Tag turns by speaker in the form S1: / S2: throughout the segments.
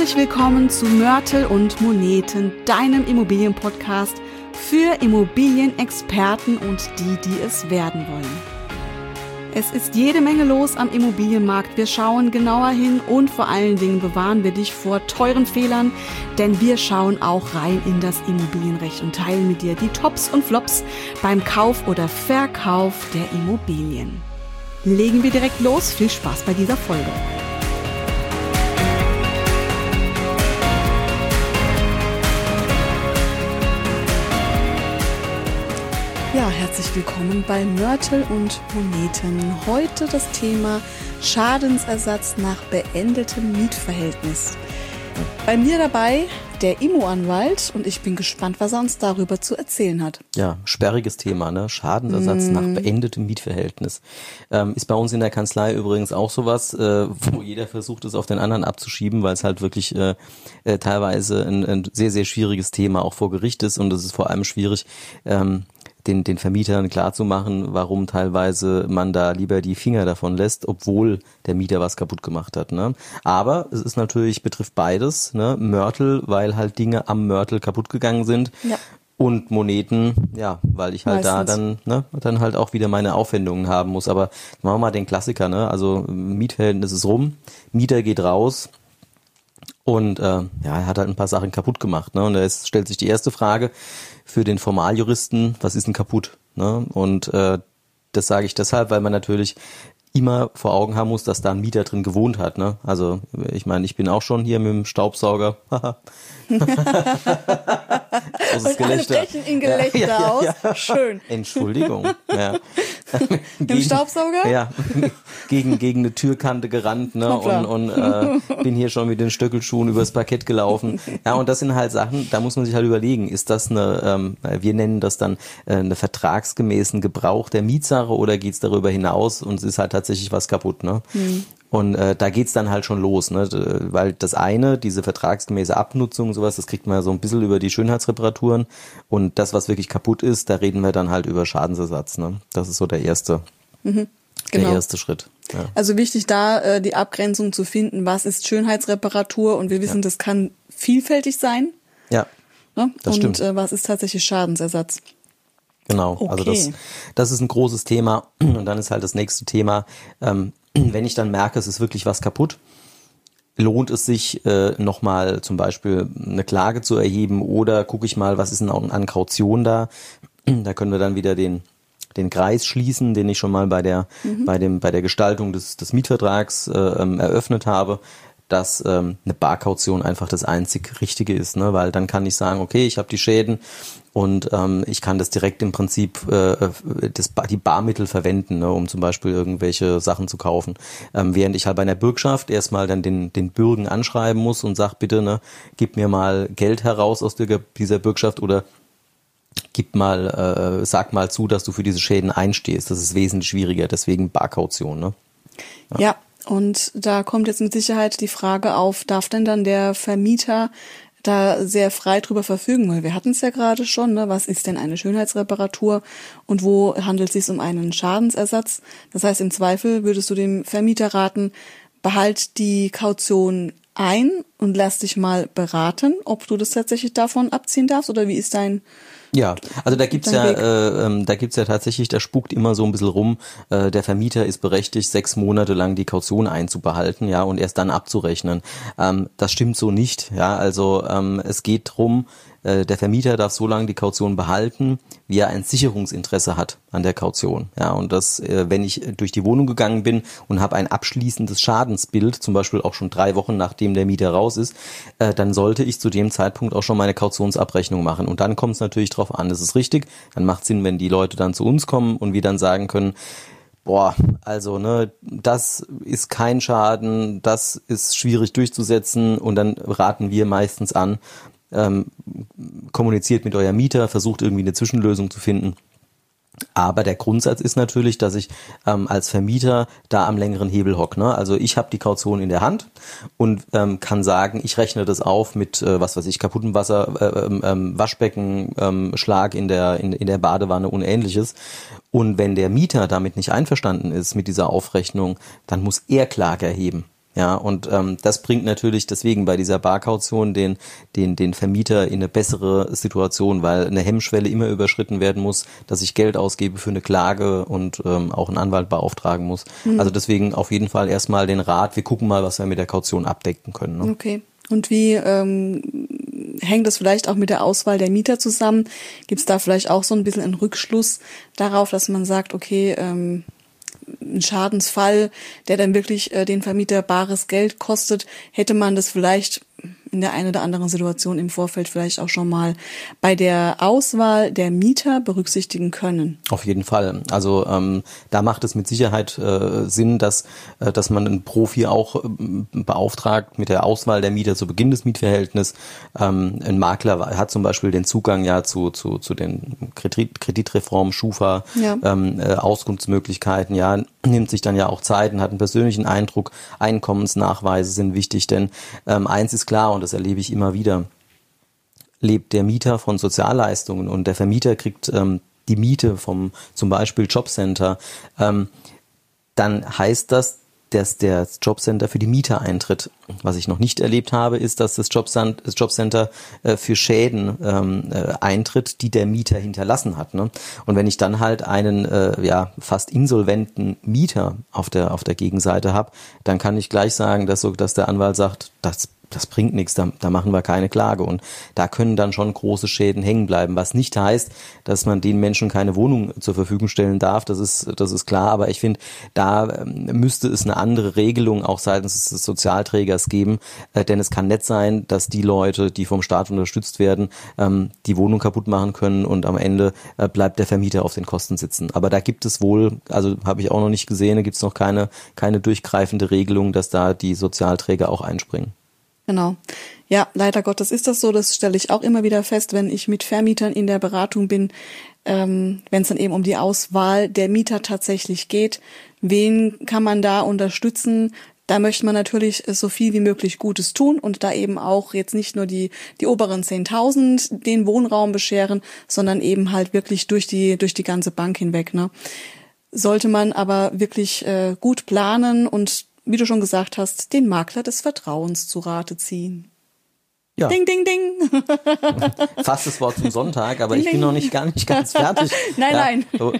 S1: Herzlich willkommen zu Mörtel und Moneten, deinem Immobilienpodcast für Immobilienexperten und die es werden wollen. Es ist jede Menge los am Immobilienmarkt. Wir schauen genauer hin und vor allen Dingen bewahren wir dich vor teuren Fehlern, denn wir schauen auch rein in das Immobilienrecht und teilen mit dir die Tops und Flops beim Kauf oder Verkauf der Immobilien. Legen wir direkt los. Viel Spaß bei dieser Folge. Ja, herzlich willkommen bei Mörtel und Moneten. Heute das Thema Schadensersatz nach beendetem Mietverhältnis. Bei mir dabei der Immo-Anwalt und ich bin gespannt, was er uns darüber zu erzählen hat.
S2: Ja, sperriges Thema, ne? Schadensersatz nach beendetem Mietverhältnis. Ist bei uns in der Kanzlei übrigens auch sowas, wo jeder versucht, es auf den anderen abzuschieben, weil es halt wirklich teilweise ein sehr, sehr schwieriges Thema auch vor Gericht ist und es ist vor allem schwierig, den Vermietern klarzumachen, warum teilweise man da lieber die Finger davon lässt, obwohl der Mieter was kaputt gemacht hat. Ne? Aber es ist natürlich, betrifft beides, ne? Mörtel, weil halt Dinge am Mörtel kaputt gegangen sind. Ja. Und Moneten, ja, weil ich halt meistens dann halt auch wieder meine Aufwendungen haben muss. Aber machen wir mal den Klassiker, ne? Also Mietverhältnis ist rum, Mieter geht raus. Und er hat halt ein paar Sachen kaputt gemacht. Ne? Und da stellt sich die erste Frage für den Formaljuristen, was ist denn kaputt? Ne? Und das sage ich deshalb, weil man natürlich immer vor Augen haben muss, dass da ein Mieter drin gewohnt hat. Ne? Also ich meine, ich bin auch schon hier mit dem Staubsauger.
S1: Und Gelächter. Alle brechen in Gelächter aus. Ja. Schön.
S2: Entschuldigung. Ja.
S1: Mit dem Staubsauger?
S2: Ja, gegen eine Türkante gerannt, ne? Und bin hier schon mit den Stöckelschuhen übers Parkett gelaufen. Ja, und das sind halt Sachen, da muss man sich halt überlegen, ist das wir nennen das dann eine vertragsgemäßen Gebrauch der Mietsache oder geht's darüber hinaus und es ist halt tatsächlich was kaputt, ne? Und da geht's dann halt schon los, ne? Weil das eine, diese vertragsgemäße Abnutzung, sowas, das kriegt man ja so ein bisschen über die Schönheitsreparaturen und das, was wirklich kaputt ist, da reden wir dann halt über Schadensersatz, ne? Das ist so der erste Schritt. Ja.
S1: Also wichtig da, die Abgrenzung zu finden, was ist Schönheitsreparatur und wir wissen, das kann vielfältig sein.
S2: Ja,
S1: ne?
S2: Das stimmt.
S1: Und was ist tatsächlich Schadensersatz?
S2: Genau, okay. Also das ist ein großes Thema und dann ist halt das nächste Thema, wenn ich dann merke, es ist wirklich was kaputt, lohnt es sich nochmal zum Beispiel eine Klage zu erheben oder gucke ich mal, was ist denn an Kaution da? Da können wir dann wieder den Kreis schließen, den ich schon mal bei der Gestaltung des Mietvertrags eröffnet habe, dass eine Barkaution einfach das einzig Richtige ist, ne? Weil dann kann ich sagen, okay, ich habe die Schäden und ich kann das direkt im Prinzip die Barmittel verwenden, ne, um zum Beispiel irgendwelche Sachen zu kaufen. Während ich halt bei einer Bürgschaft erstmal dann den Bürgen anschreiben muss und sag, bitte, ne, gib mir mal Geld heraus aus dieser Bürgschaft oder sag mal zu, dass du für diese Schäden einstehst. Das ist wesentlich schwieriger, deswegen Barkaution, ne?
S1: Ja, und da kommt jetzt mit Sicherheit die Frage auf, darf denn dann der Vermieter da sehr frei drüber verfügen? Weil wir hatten es ja gerade schon, ne? Was ist denn eine Schönheitsreparatur und wo handelt es sich um einen Schadensersatz? Das heißt, im Zweifel würdest du dem Vermieter raten, behalt die Kaution ein und lass dich mal beraten, ob du das tatsächlich davon abziehen darfst oder wie ist dein...
S2: Ja, also da gibt's ja tatsächlich, da spukt immer so ein bisschen rum, der Vermieter ist berechtigt, 6 Monate lang die Kaution einzubehalten, ja, und erst dann abzurechnen. Das stimmt so nicht, ja, also es geht drum, der Vermieter darf so lange die Kaution behalten, wie er ein Sicherungsinteresse hat an der Kaution. Ja, und das, wenn ich durch die Wohnung gegangen bin und habe ein abschließendes Schadensbild, zum Beispiel auch schon 3 Wochen nachdem der Mieter raus ist, dann sollte ich zu dem Zeitpunkt auch schon meine Kautionsabrechnung machen. Und dann kommt es natürlich drauf an, das ist richtig. Dann macht Sinn, wenn die Leute dann zu uns kommen und wir dann sagen können, das ist kein Schaden, das ist schwierig durchzusetzen und dann raten wir meistens an, kommuniziert mit eurem Mieter, versucht irgendwie eine Zwischenlösung zu finden. Aber der Grundsatz ist natürlich, dass ich als Vermieter da am längeren Hebel hocke. Ne? Also ich habe die Kaution in der Hand und kann sagen, ich rechne das auf mit kaputtem Wasser, Waschbecken, Schlag in der Badewanne und Ähnliches. Und wenn der Mieter damit nicht einverstanden ist mit dieser Aufrechnung, dann muss er Klage erheben. Ja, und das bringt natürlich deswegen bei dieser Barkaution den Vermieter in eine bessere Situation, weil eine Hemmschwelle immer überschritten werden muss, dass ich Geld ausgebe für eine Klage und auch einen Anwalt beauftragen muss. Also deswegen auf jeden Fall erstmal den Rat, wir gucken mal, was wir mit der Kaution abdecken können. Ne?
S1: Okay. Und wie hängt das vielleicht auch mit der Auswahl der Mieter zusammen? Gibt es da vielleicht auch so ein bisschen einen Rückschluss darauf, dass man sagt, okay, ein Schadensfall, der dann wirklich den Vermieter bares Geld kostet, hätte man das vielleicht in der einen oder anderen Situation im Vorfeld vielleicht auch schon mal bei der Auswahl der Mieter berücksichtigen können.
S2: Auf jeden Fall. Also da macht es mit Sicherheit Sinn, dass man einen Profi auch beauftragt mit der Auswahl der Mieter zu Beginn des Mietverhältnisses. Ein Makler hat zum Beispiel den Zugang ja zu den Kreditreformen, Schufa, Auskunftsmöglichkeiten, ja, nimmt sich dann ja auch Zeit und hat einen persönlichen Eindruck. Einkommensnachweise sind wichtig, denn eins ist klar, und das erlebe ich immer wieder, lebt der Mieter von Sozialleistungen und der Vermieter kriegt die Miete vom zum Beispiel Jobcenter, dann heißt das, dass der Jobcenter für die Mieter eintritt. Was ich noch nicht erlebt habe, ist, dass das Jobcenter für Schäden eintritt, die der Mieter hinterlassen hat. Ne? Und wenn ich dann halt einen fast insolventen Mieter auf der Gegenseite habe, dann kann ich gleich sagen, dass der Anwalt sagt, das bringt nichts, da machen wir keine Klage. Und da können dann schon große Schäden hängen bleiben, was nicht heißt, dass man den Menschen keine Wohnung zur Verfügung stellen darf, das ist klar. Aber ich finde, da müsste es eine andere Regelung auch seitens des Sozialträgers geben, denn es kann nicht sein, dass die Leute, die vom Staat unterstützt werden, die Wohnung kaputt machen können und am Ende bleibt der Vermieter auf den Kosten sitzen. Aber da gibt es wohl, also habe ich auch noch nicht gesehen, da gibt es noch keine durchgreifende Regelung, dass da die Sozialträger auch einspringen.
S1: Genau. Ja, leider Gottes ist das so. Das stelle ich auch immer wieder fest, wenn ich mit Vermietern in der Beratung bin, wenn es dann eben um die Auswahl der Mieter tatsächlich geht. Wen kann man da unterstützen? Da möchte man natürlich so viel wie möglich Gutes tun und da eben auch jetzt nicht nur die oberen 10.000 den Wohnraum bescheren, sondern eben halt wirklich durch die ganze Bank hinweg. Ne? Sollte man aber wirklich gut planen und, wie du schon gesagt hast, den Makler des Vertrauens zu Rate ziehen. Ja. Ding, ding, ding.
S2: Fast das Wort zum Sonntag, aber ding, ich bin noch gar nicht ganz fertig.
S1: Nein.
S2: So.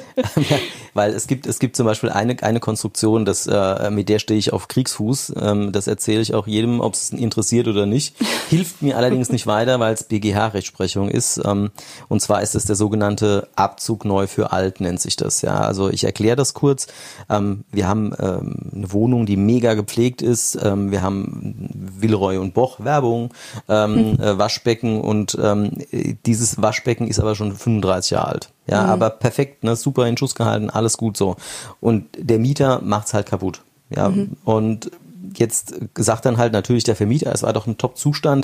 S2: Weil es gibt zum Beispiel eine Konstruktion, mit der stehe ich auf Kriegsfuß. Das erzähle ich auch jedem, ob es interessiert oder nicht. Hilft mir allerdings nicht weiter, weil es BGH-Rechtsprechung ist. Und zwar ist es der sogenannte Abzug neu für alt, nennt sich das. Ja, also ich erkläre das kurz. Wir haben eine Wohnung, die mega gepflegt ist. Wir haben Villeroy und Boch Werbung. Waschbecken und dieses Waschbecken ist aber schon 35 Jahre alt. Ja, aber perfekt, ne, super in Schuss gehalten, alles gut so. Und der Mieter macht's halt kaputt. Ja, und jetzt sagt dann halt natürlich der Vermieter, es war doch ein Top-Zustand.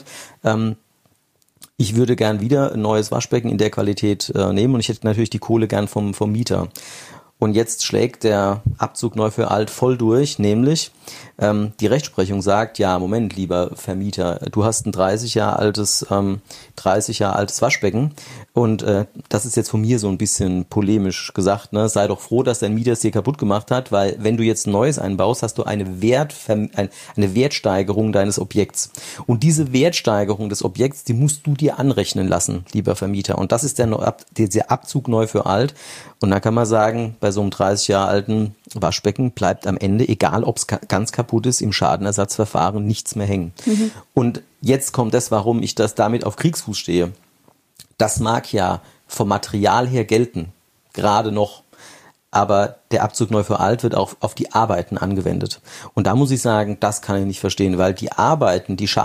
S2: Ich würde gern wieder ein neues Waschbecken in der Qualität nehmen und ich hätte natürlich die Kohle gern vom Mieter. Und jetzt schlägt der Abzug neu für alt voll durch, nämlich die Rechtsprechung sagt, ja, Moment, lieber Vermieter, du hast ein 30 Jahre altes Waschbecken und das ist jetzt von mir so ein bisschen polemisch gesagt, ne? Sei doch froh, dass dein Mieter es dir kaputt gemacht hat, weil wenn du jetzt ein neues einbaust, hast du eine Wertsteigerung deines Objekts. Und diese Wertsteigerung des Objekts, die musst du dir anrechnen lassen, lieber Vermieter. Und das ist der Abzug neu für alt. Und da kann man sagen, bei so einem 30 Jahre alten Waschbecken bleibt am Ende, egal ob es ganz kaputt ist, im Schadenersatzverfahren nichts mehr hängen. Und jetzt kommt das, warum ich das damit auf Kriegsfuß stehe. Das mag ja vom Material her gelten, gerade noch. Aber der Abzug neu für alt wird auch auf die Arbeiten angewendet. Und da muss ich sagen, das kann ich nicht verstehen, weil die Arbeiten, die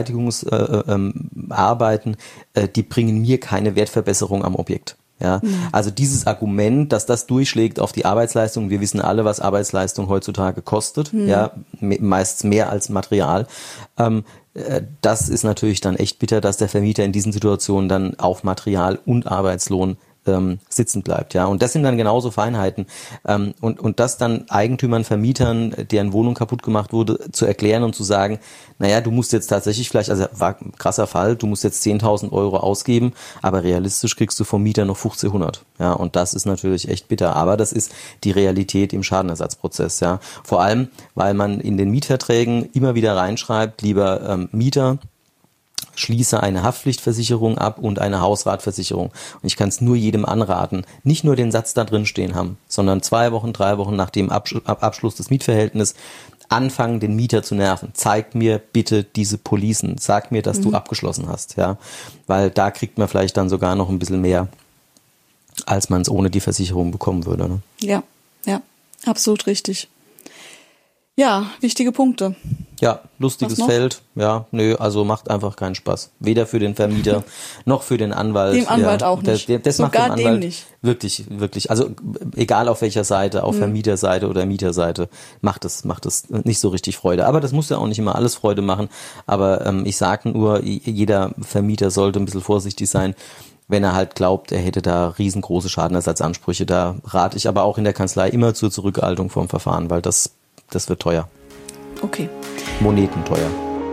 S2: Schadensbeseitigungsarbeiten, die bringen mir keine Wertverbesserung am Objekt. Ja, also dieses Argument, dass das durchschlägt auf die Arbeitsleistung, wir wissen alle, was Arbeitsleistung heutzutage kostet, ja, meist mehr als Material. Das ist natürlich dann echt bitter, dass der Vermieter in diesen Situationen dann auf Material und Arbeitslohn sitzen bleibt. Ja, und das sind dann genauso Feinheiten. Und das dann Eigentümern, Vermietern, deren Wohnung kaputt gemacht wurde, zu erklären und zu sagen, naja, du musst jetzt tatsächlich vielleicht, also war ein krasser Fall, du musst jetzt 10.000 Euro ausgeben, aber realistisch kriegst du vom Mieter noch 1.500. Ja, und das ist natürlich echt bitter. Aber das ist die Realität im Schadenersatzprozess. Ja, vor allem, weil man in den Mietverträgen immer wieder reinschreibt, lieber Mieter, schließe eine Haftpflichtversicherung ab und eine Hausratversicherung. Und ich kann es nur jedem anraten, nicht nur den Satz da drin stehen haben, sondern 2 Wochen, 3 Wochen nach dem Abschluss des Mietverhältnisses anfangen, den Mieter zu nerven. Zeig mir bitte diese Policen. Sag mir, dass du abgeschlossen hast. Ja, weil da kriegt man vielleicht dann sogar noch ein bisschen mehr, als man es ohne die Versicherung bekommen würde. Ne?
S1: Ja, absolut richtig. Ja, wichtige Punkte.
S2: Ja, lustiges Feld. Ja, also macht einfach keinen Spaß. Weder für den Vermieter noch für den Anwalt.
S1: Dem Anwalt auch nicht.
S2: Das
S1: sogar
S2: macht dem Anwalt
S1: nicht.
S2: Wirklich. Also egal auf welcher Seite, auf Vermieterseite oder Mieterseite, macht es nicht so richtig Freude. Aber das muss ja auch nicht immer alles Freude machen. Aber ich sage nur, jeder Vermieter sollte ein bisschen vorsichtig sein, wenn er halt glaubt, er hätte da riesengroße Schadenersatzansprüche. Da rate ich aber auch in der Kanzlei immer zur Zurückhaltung vom Verfahren, weil das wird teuer.
S1: Okay.
S2: Monetenteuer.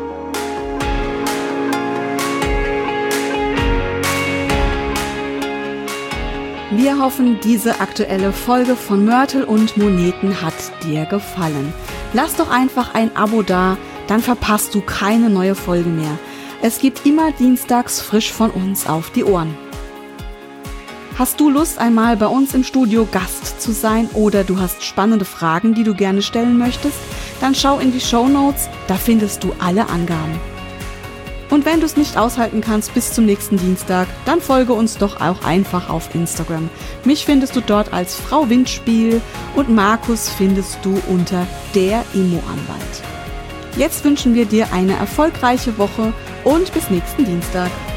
S1: Wir hoffen, diese aktuelle Folge von Mörtel und Moneten hat dir gefallen. Lass doch einfach ein Abo da, dann verpasst du keine neue Folge mehr. Es gibt immer dienstags frisch von uns auf die Ohren. Hast du Lust, einmal bei uns im Studio Gast zu sein oder du hast spannende Fragen, die du gerne stellen möchtest? Dann schau in die Shownotes, da findest du alle Angaben. Und wenn du es nicht aushalten kannst bis zum nächsten Dienstag, dann folge uns doch auch einfach auf Instagram. Mich findest du dort als Frau Windspiel und Markus findest du unter der Immo-Anwalt. Jetzt wünschen wir dir eine erfolgreiche Woche und bis nächsten Dienstag.